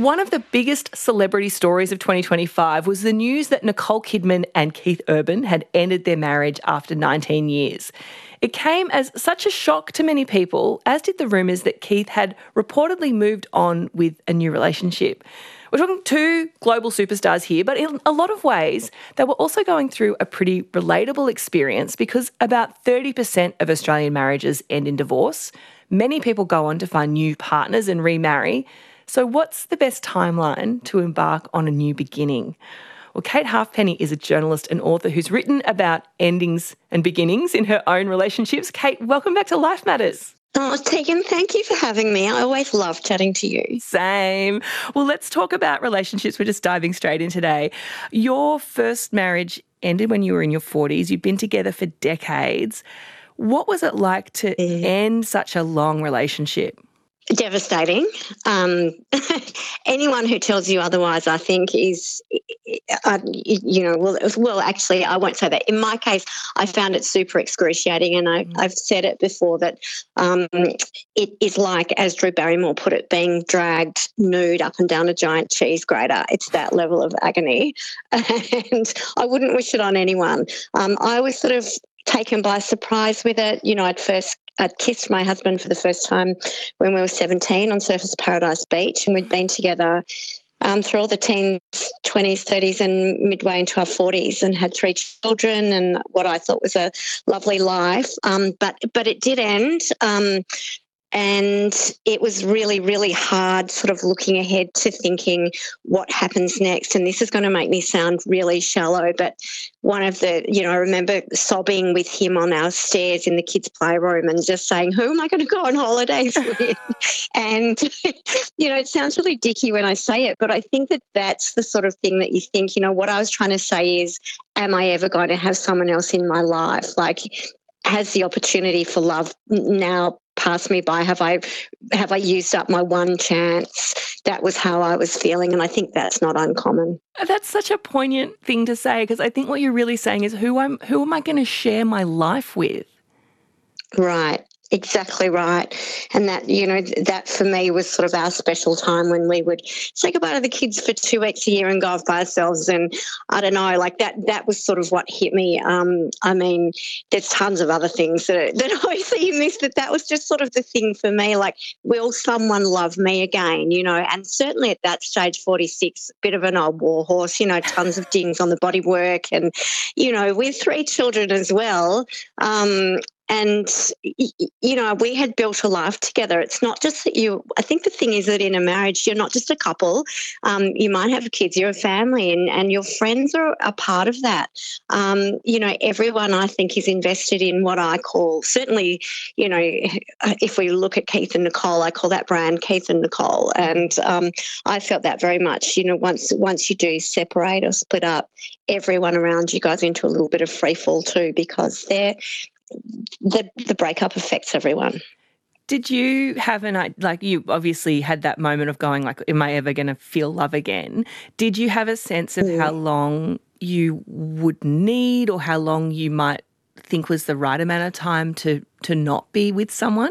One of the biggest celebrity stories of 2025 was the news that Nicole Kidman and Keith Urban had ended their marriage after 19 years. It came as such a shock to many people, as did the rumours that Keith had reportedly moved on with a new relationship. We're talking two global superstars here, but in a lot of ways, they were also going through a pretty relatable experience because about 30% of Australian marriages end in divorce. Many people go on to find new partners and remarry. So what's the best timeline to embark on a new beginning? Well, Kate Halfpenny is a journalist and author who's written about endings and beginnings in her own relationships. Kate, welcome back to Life Matters. Oh, Tegan, thank you for having me. I always love chatting to you. Same. Well, let's talk about relationships. We're just diving straight in today. Your first marriage ended when you were in your 40s. You've been together for decades. What was it like to end such a long relationship? Devastating. Anyone who tells you otherwise, I think, is, well, actually, I won't say that. In my case, I found it super excruciating, and I've said it before that it is like, as Drew Barrymore put it, being dragged nude up and down a giant cheese grater. It's that level of agony, and I wouldn't wish it on anyone. I was sort of taken by surprise with it. I'd kissed my husband for the first time when we were 17 on Surfers Paradise Beach, and we'd been together through all the teens, 20s, 30s and midway into our 40s, and had 3 children and what I thought was a lovely life. But it did end. And it was really, really hard sort of looking ahead to thinking what happens next. And this is going to make me sound really shallow, but I remember sobbing with him on our stairs in the kids' playroom and just saying, who am I going to go on holidays with? And, it sounds really dicky when I say it, but I think that that's the sort of thing that you think, what I was trying to say is, am I ever going to have someone else in my life? Like, has the opportunity for love now passed me by? Have I used up my one chance? That was how I was feeling, and I think that's not uncommon. That's such a poignant thing to say, because I think what you're really saying is who am I going to share my life with? Right. Exactly right. And that, that for me was sort of our special time when we would say goodbye to the kids for 2 weeks a year and go off by ourselves. And I don't know, like that was sort of what hit me. I mean, there's tons of other things that I see in this, but that was just sort of the thing for me, like, will someone love me again, and certainly at that stage, 46, a bit of an old war horse, tons of dings on the bodywork and, with 3 children as well. And, we had built a life together. It's not just that I think the thing is that in a marriage, you're not just a couple. You might have kids, you're a family, and your friends are a part of that. Everyone, I think, is invested in what I call, certainly, if we look at Keith and Nicole, I call that brand Keith and Nicole. And I felt that very much, once you do separate or split up, everyone around you goes into a little bit of free fall too, because the breakup affects everyone. Did you have you obviously had that moment of going like, am I ever going to feel love again? Did you have a sense of how long you would need, or how long you might think was the right amount of time to not be with someone?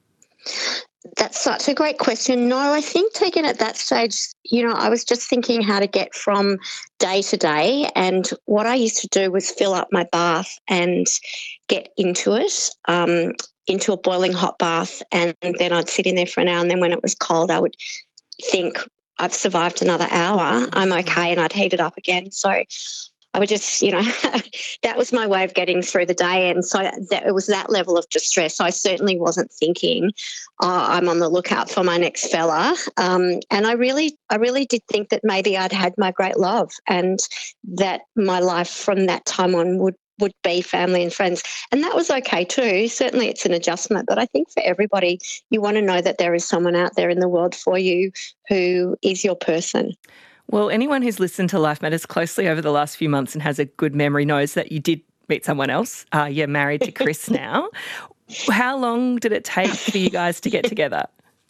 That's such a great question. No, I think taken at that stage, I was just thinking how to get from day to day. And what I used to do was fill up my bath and get into it, into a boiling hot bath. And then I'd sit in there for an hour. And then when it was cold, I would think, I've survived another hour. I'm okay. And I'd heat it up again. So I would just, that was my way of getting through the day. And so it was that level of distress. I certainly wasn't thinking, I'm on the lookout for my next fella. And I really did think that maybe I'd had my great love, and that my life from that time on would be family and friends. And that was okay too. Certainly it's an adjustment. But I think for everybody, you want to know that there is someone out there in the world for you who is your person. Well, anyone who's listened to Life Matters closely over the last few months and has a good memory knows that you did meet someone else. You're married to Chris now. How long did it take for you guys to get together?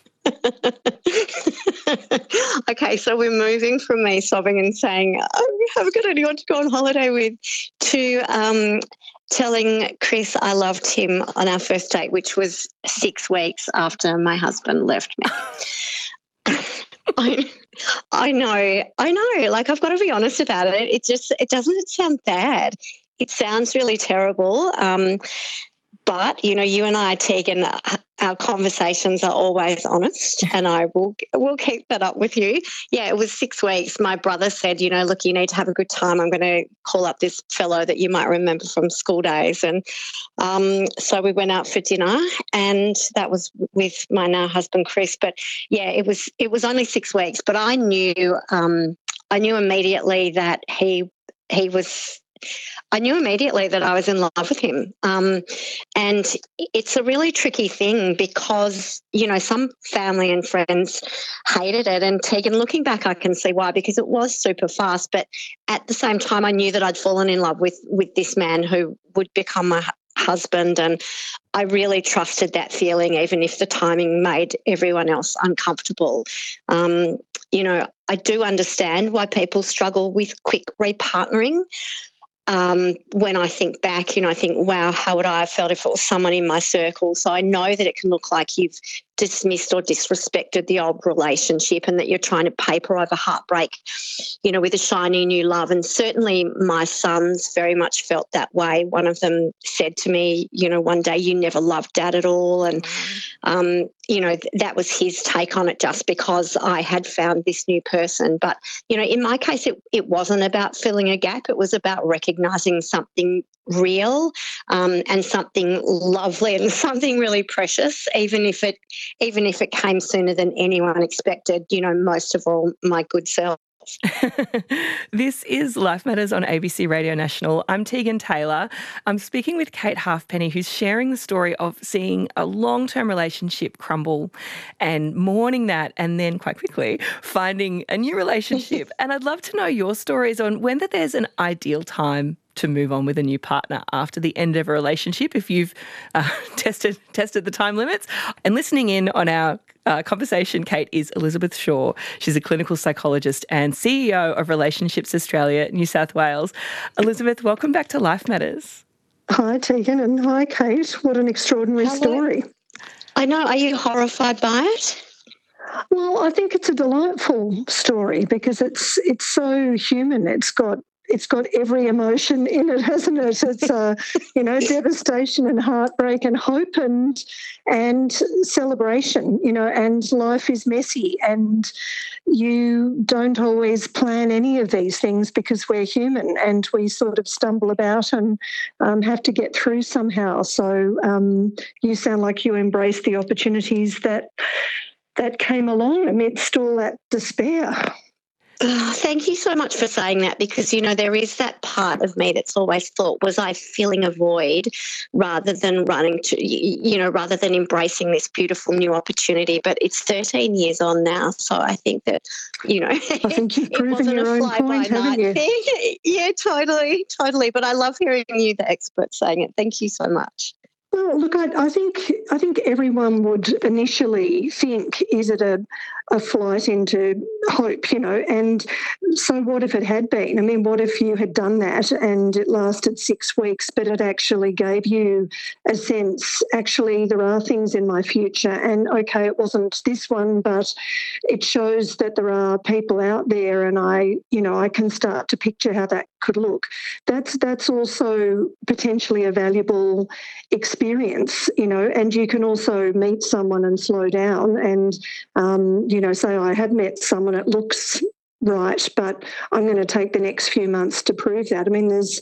Okay, so we're moving from me sobbing and saying, I haven't got anyone to go on holiday with, to telling Chris I loved him on our first date, which was 6 weeks after my husband left me. I know. Like, I've got to be honest about it. It doesn't sound bad. It sounds really terrible. But, you and I, Tegan, our conversations are always honest, and I will keep that up with you. Yeah, it was 6 weeks. My brother said, look, you need to have a good time. I'm going to call up this fellow that you might remember from school days. And so we went out for dinner, and that was with my now husband, Chris. But, yeah, it was only 6 weeks. But I knew immediately that I knew immediately that I was in love with him. And it's a really tricky thing because, some family and friends hated it. And Tegan, looking back, I can see why, because it was super fast. But at the same time, I knew that I'd fallen in love with this man who would become my husband. And I really trusted that feeling, even if the timing made everyone else uncomfortable. I do understand why people struggle with quick repartnering. When I think back, I think, wow, how would I have felt if it was someone in my circle? So I know that it can look like you've dismissed or disrespected the old relationship and that you're trying to paper over heartbreak, with a shiny new love. And certainly my sons very much felt that way. One of them said to me, one day, you never loved Dad at all. And, that was his take on it, just because I had found this new person. But, in my case, it wasn't about filling a gap. It was about recognising something real and something lovely and something really precious, even if it came sooner than anyone expected, most of all, my good self. This is Life Matters on ABC Radio National. I'm Tegan Taylor. I'm speaking with Kate Halfpenny, who's sharing the story of seeing a long-term relationship crumble and mourning that, and then quite quickly finding a new relationship. And I'd love to know your stories on when there's an ideal time to move on with a new partner after the end of a relationship, if you've tested the time limits. And listening in on our conversation, Kate, is Elizabeth Shaw. She's a clinical psychologist and CEO of Relationships Australia, New South Wales. Elizabeth, welcome back to Life Matters. Hi, Tegan, and hi, Kate. What an extraordinary story. I know. Are you horrified by it? Well, I think it's a delightful story because it's so human. It's got every emotion in it, hasn't it? It's devastation and heartbreak and hope and celebration, and life is messy, and you don't always plan any of these things because we're human and we sort of stumble about and have to get through somehow. So you sound like you embrace the opportunities that came along amidst all that despair. Oh, thank you so much for saying that, because, there is that part of me that's always thought, was I filling a void rather than rather than embracing this beautiful new opportunity? But it's 13 years on now, so I think that, I think you've proven your own point, haven't you? Yeah, totally. But I love hearing you, the expert, saying it. Thank you so much. Well, look, I think everyone would initially think, is it a flight into hope, and so what if it had been? I mean, what if you had done that and it lasted 6 weeks, but it actually gave you a sense, actually, there are things in my future, and okay, it wasn't this one, but it shows that there are people out there, and I can start to picture how that could look. That's also potentially a valuable experience, and you can also meet someone and slow down and, say, I have met someone, it looks right, but I'm going to take the next few months to prove that. I mean, there's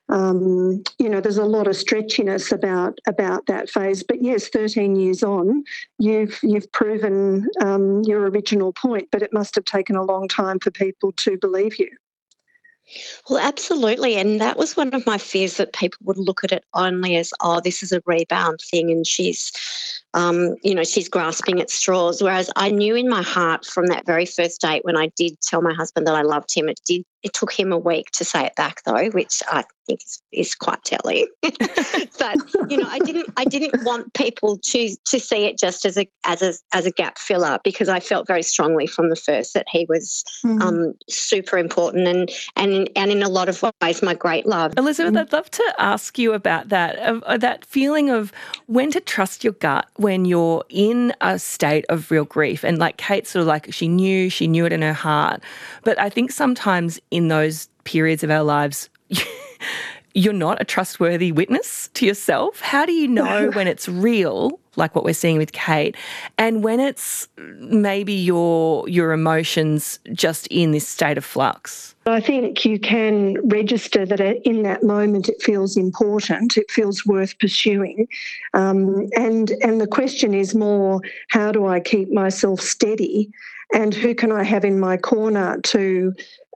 a lot of stretchiness about that phase. But yes, 13 years on, you've proven your original point, but it must have taken a long time for people to believe you. Well, absolutely. And that was one of my fears, that people would look at it only as, oh, this is a rebound thing and she's grasping at straws. Whereas I knew in my heart from that very first date, when I did tell my husband that I loved him, it took him a week to say it back, though, which I think is quite telling. But I didn't want people to see it just as a gap filler, because I felt very strongly from the first that he was super important and in a lot of ways my great love. Elizabeth, I'd love to ask you about that feeling of when to trust your gut, when you're in a state of real grief, and like Kate sort of like she knew it in her heart, but I think sometimes in those periods of our lives, you're not a trustworthy witness to yourself. How do you know when it's real, like what we're seeing with Kate, and when it's maybe your emotions just in this state of flux? I think you can register that in that moment it feels important, it feels worth pursuing. And the question is more, how do I keep myself steady, and who can I have in my corner to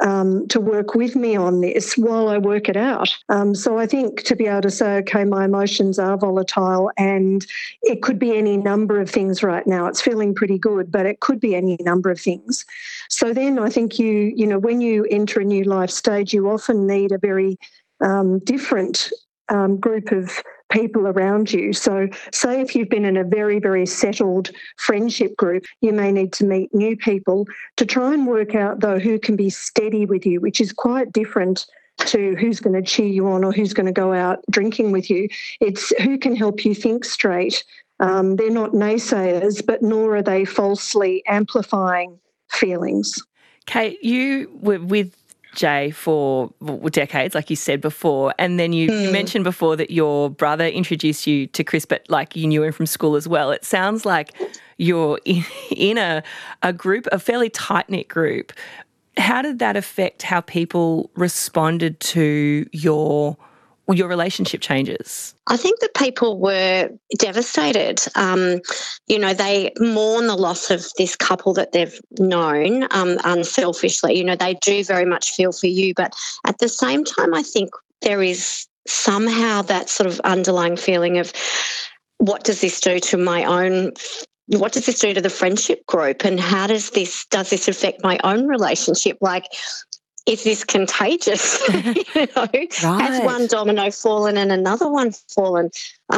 work with me on this while I work it out? So I think to be able to say, okay, my emotions are volatile and it could be any number of things right now. It's feeling pretty good, but it could be any number of things. So then I think you know, when you enter a new life stage, you often need a very different group of people around you. So say if you've been in a very, very settled friendship group, you may need to meet new people to try and work out, though, who can be steady with you, which is quite different to who's going to cheer you on or who's going to go out drinking with you. It's who can help you think straight. They're not naysayers, but nor are they falsely amplifying feelings. Kate, you were with Jay for decades, like you said before, and then you mentioned before that your brother introduced you to Chris, but like you knew him from school as well. It sounds like you're in a group, a fairly tight-knit group. How did that affect how people responded to your relationship changes? I think that people were devastated. You know, they mourn the loss of this couple that they've known unselfishly. You know, they do very much feel for you. But at the same time, I think there is somehow that sort of underlying feeling of what does this do to my own, what does this do to the friendship group, and how does this affect my own relationship? Like, is this contagious? You know, right. Has one domino fallen and another one fallen?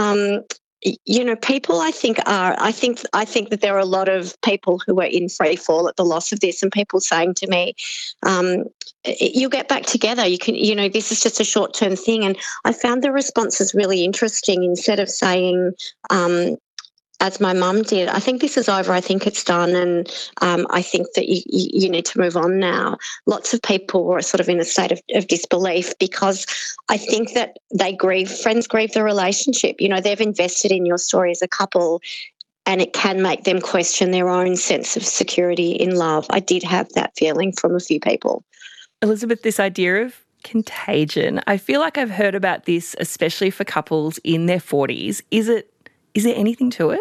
You know, people I think that there are a lot of people who are in free fall at the loss of this, and people saying to me, you'll get back together. You can, you know, this is just a short-term thing. And I found the responses really interesting. Instead of saying, as my mum did, I think this is over, I think it's done, and I think that you need to move on now. Lots of people were sort of in a state of disbelief, because I think that friends grieve the relationship. You know, they've invested in your story as a couple, and it can make them question their own sense of security in love. I did have that feeling from a few people. Elizabeth, this idea of contagion, I feel like I've heard about this, especially for couples in their 40s. Is there anything to it?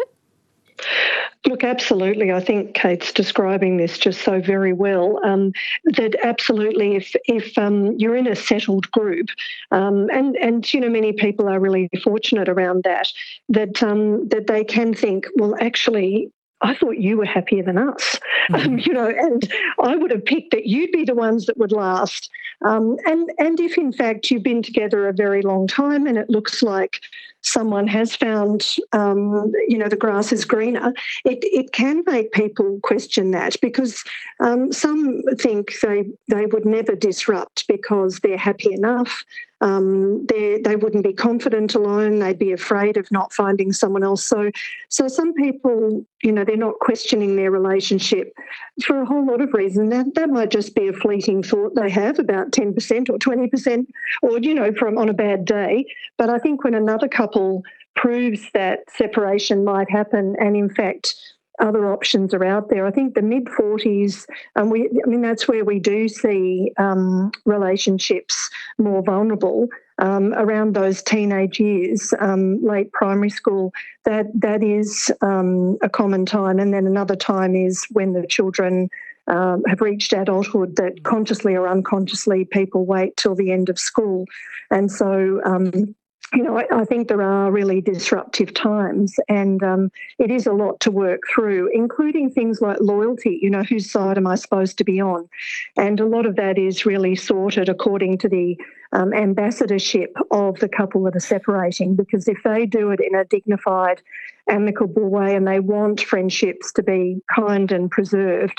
Look, absolutely. I think Kate's describing this just so very well. That absolutely, if you're in a settled group, and you know, many people are really fortunate around that they can think, well, actually, I thought you were happier than us, you know, and I would have picked that you'd be the ones that would last. And if in fact you've been together a very long time and it looks like someone has found, you know, the grass is greener, it can make people question that, because some think they would never disrupt because they're happy enough. They wouldn't be confident alone. They'd be afraid of not finding someone else. So some people, you know, they're not questioning their relationship for a whole lot of reasons. That might just be a fleeting thought they have about 10% or 20%, or, you know, from on a bad day. But I think when another couple proves that separation might happen, and in fact other options are out there, I think the mid-40s, that's where we do see relationships more vulnerable, around those teenage years, late primary school. That is a common time. And then another time is when the children have reached adulthood, that consciously or unconsciously people wait till the end of school. And so you know, I think there are really disruptive times, and it is a lot to work through, including things like loyalty. You know, whose side am I supposed to be on? And a lot of that is really sorted according to the ambassadorship of the couple that are separating, because if they do it in a dignified, amicable way and they want friendships to be kind and preserved,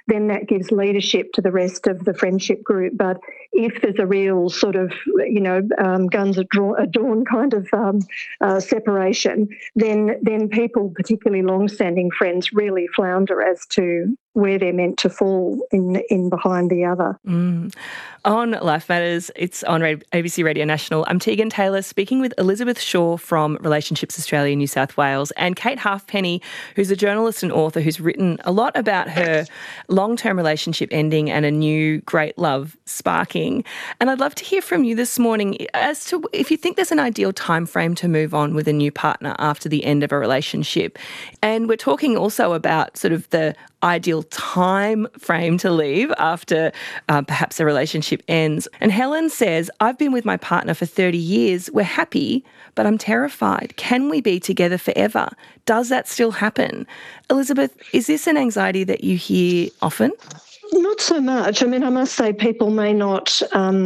then that gives leadership to the rest of the friendship group. But if there's a real sort of, guns at dawn kind of separation, then people, particularly long-standing friends, really flounder as to where they're meant to fall in behind the other. On Life Matters, it's on ABC Radio National. I'm Tegan Taylor, speaking with Elizabeth Shaw from Relationships Australia, New South Wales, and Kate Halfpenny, who's a journalist and author who's written a lot about her long-term relationship ending and a new great love sparking. And I'd love to hear from you this morning as to if you think there's an ideal time frame to move on with a new partner after the end of a relationship. And we're talking also about sort of the ideal time frame to leave after perhaps a relationship ends. And Helen says, I've been with my partner for 30 years. We're happy, but I'm terrified. Can we be together forever? Does that still happen? Elizabeth, is this an anxiety that you hear often? Not so much. I mean, I must say people may not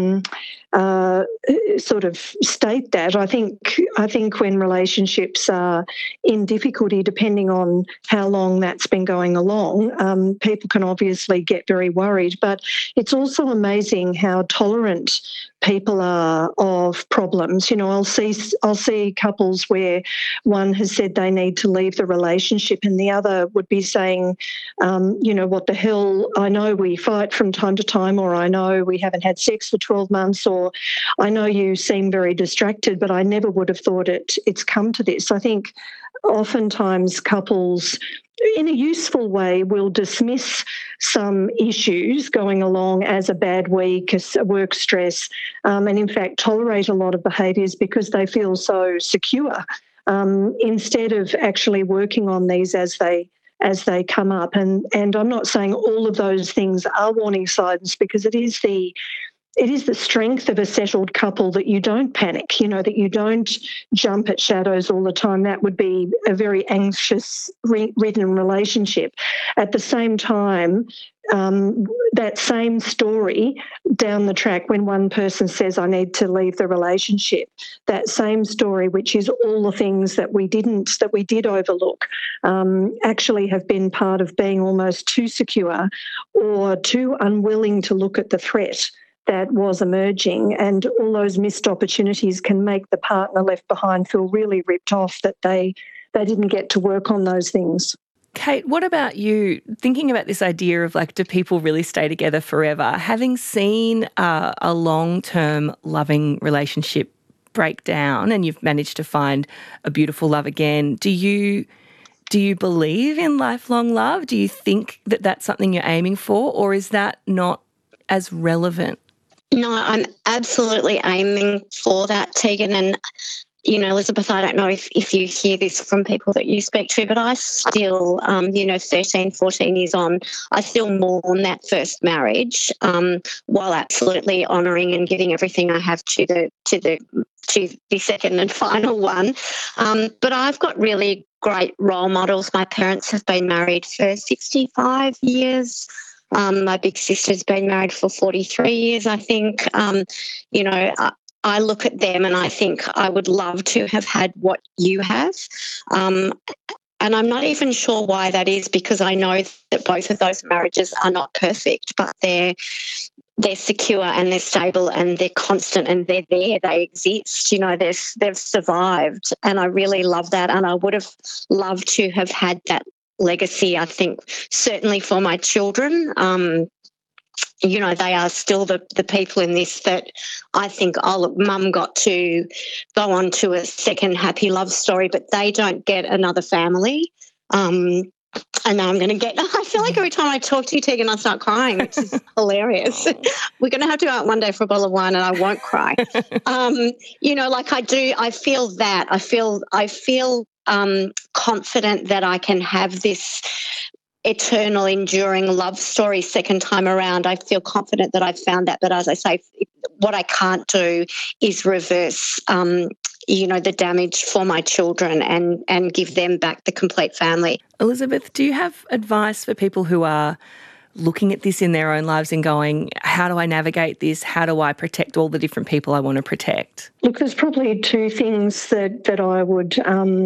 sort of state that. I think when relationships are in difficulty, depending on how long that's been going along, people can obviously get very worried. But it's also amazing how tolerant people are of problems. I'll see couples where one has said they need to leave the relationship and the other would be saying, what the hell, I know we fight from time to time, or I know we haven't had sex for 12 months, or I know you seem very distracted, but I never would have thought it's come to this. I think oftentimes couples, in a useful way, will dismiss some issues going along as a bad week, as work stress, and in fact tolerate a lot of behaviours because they feel so secure, instead of actually working on these as they come up. And I'm not saying all of those things are warning signs, because it is the strength of a settled couple that you don't panic, that you don't jump at shadows all the time. That would be a very anxious ridden relationship. At the same time, that same story down the track, when one person says, I need to leave the relationship, that same story, which is all the things that we did overlook, actually have been part of being almost too secure or too unwilling to look at the threat that was emerging, and all those missed opportunities can make the partner left behind feel really ripped off that they didn't get to work on those things. Kate, what about you? Thinking about this idea of do people really stay together forever? Having seen a long-term loving relationship break down and you've managed to find a beautiful love again, do you believe in lifelong love? Do you think that that's something you're aiming for, or is that not as relevant? No, I'm absolutely aiming for that, Tegan. And, Elizabeth, I don't know if you hear this from people that you speak to, but I still, 13, 14 years on, I still mourn that first marriage, while absolutely honouring and giving everything I have to the second and final one. But I've got really great role models. My parents have been married for 65 years. My big sister's been married for 43 years, I think. I look at them and I think I would love to have had what you have. And I'm not even sure why that is, because I know that both of those marriages are not perfect, but they're secure and they're stable and they're constant and they're there, they exist, they've survived. And I really love that. And I would have loved to have had that legacy, I think, certainly for my children. They are still the people in this that I think, look, Mum got to go on to a second happy love story, but they don't get another family. And now I'm going to I feel like every time I talk to you, Tegan, I start crying, which is hilarious. We're going to have to go out one day for a bottle of wine and I won't cry. I do, I feel that. I feel confident that I can have this eternal, enduring love story second time around. I feel confident that I've found that. But as I say, what I can't do is reverse, the damage for my children and give them back the complete family. Elizabeth, do you have advice for people who are looking at this in their own lives and going, how do I navigate this? How do I protect all the different people I want to protect? Look, there's probably two things that I would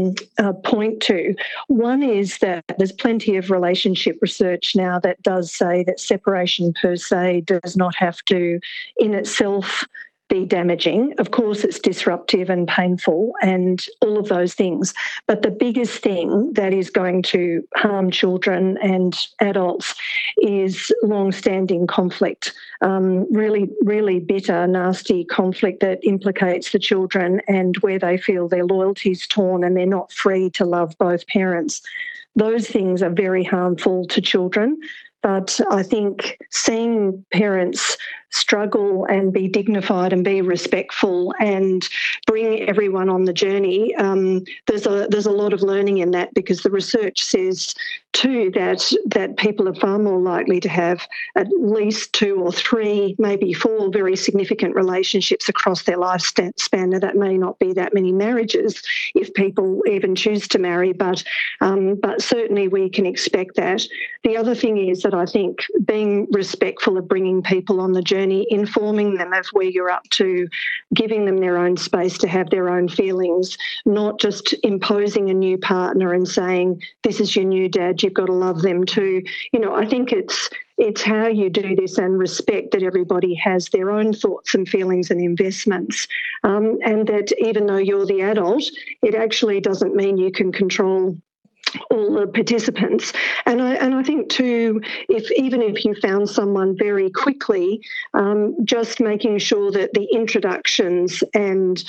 point to. One is that there's plenty of relationship research now that does say that separation per se does not have to in itself be damaging. Of course, it's disruptive and painful and all of those things. But the biggest thing that is going to harm children and adults is long-standing conflict, really, really bitter, nasty conflict that implicates the children and where they feel their loyalty's torn and they're not free to love both parents. Those things are very harmful to children. But I think seeing parents struggle and be dignified and be respectful and bring everyone on the journey, there's a lot of learning in that, because the research says too that people are far more likely to have at least 2 or 3, maybe 4 very significant relationships across their lifespan. Now, that may not be that many marriages if people even choose to marry, but certainly we can expect that. The other thing is that I think being respectful of bringing people on the journey, informing them of where you're up to, giving them their own space to have their own feelings, not just imposing a new partner and saying, this is your new dad, you've got to love them too. I think it's how you do this and respect that everybody has their own thoughts and feelings and investments, and that even though you're the adult, it actually doesn't mean you can control all the participants. And I think too, even if you found someone very quickly, just making sure that the introductions and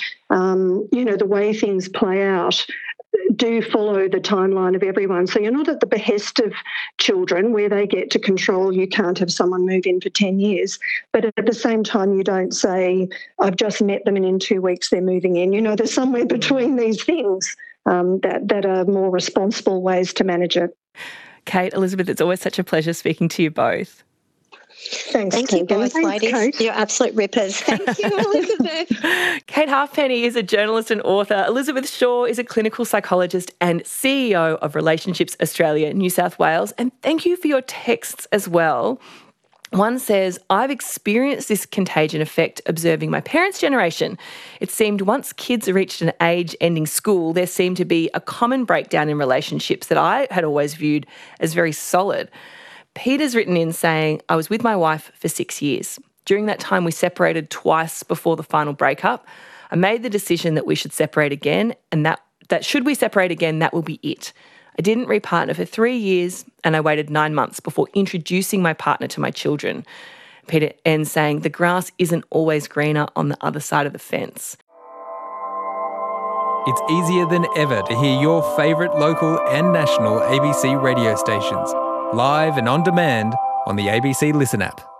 the way things play out do follow the timeline of everyone. So you're not at the behest of children where they get to control, you can't have someone move in for 10 years. But at the same time, you don't say, I've just met them and in 2 weeks they're moving in. There's somewhere between these things that are more responsible ways to manage it. Kate, Elizabeth, it's always such a pleasure speaking to you both. Thank you both, ladies. Kate. You're absolute rippers. Thank you, Elizabeth. Kate Halfpenny is a journalist and author. Elizabeth Shaw is a clinical psychologist and CEO of Relationships Australia, New South Wales. And thank you for your texts as well. One says, I've experienced this contagion effect observing my parents' generation. It seemed once kids reached an age ending school, there seemed to be a common breakdown in relationships that I had always viewed as very solid. Peter's written in saying, I was with my wife for 6 years. During that time, we separated twice before the final breakup. I made the decision that we should separate again, and that should we separate again, that will be it. I didn't repartner for 3 years, and I waited 9 months before introducing my partner to my children. Peter ends saying, the grass isn't always greener on the other side of the fence. It's easier than ever to hear your favourite local and national ABC radio stations, live and on demand on the ABC Listen app.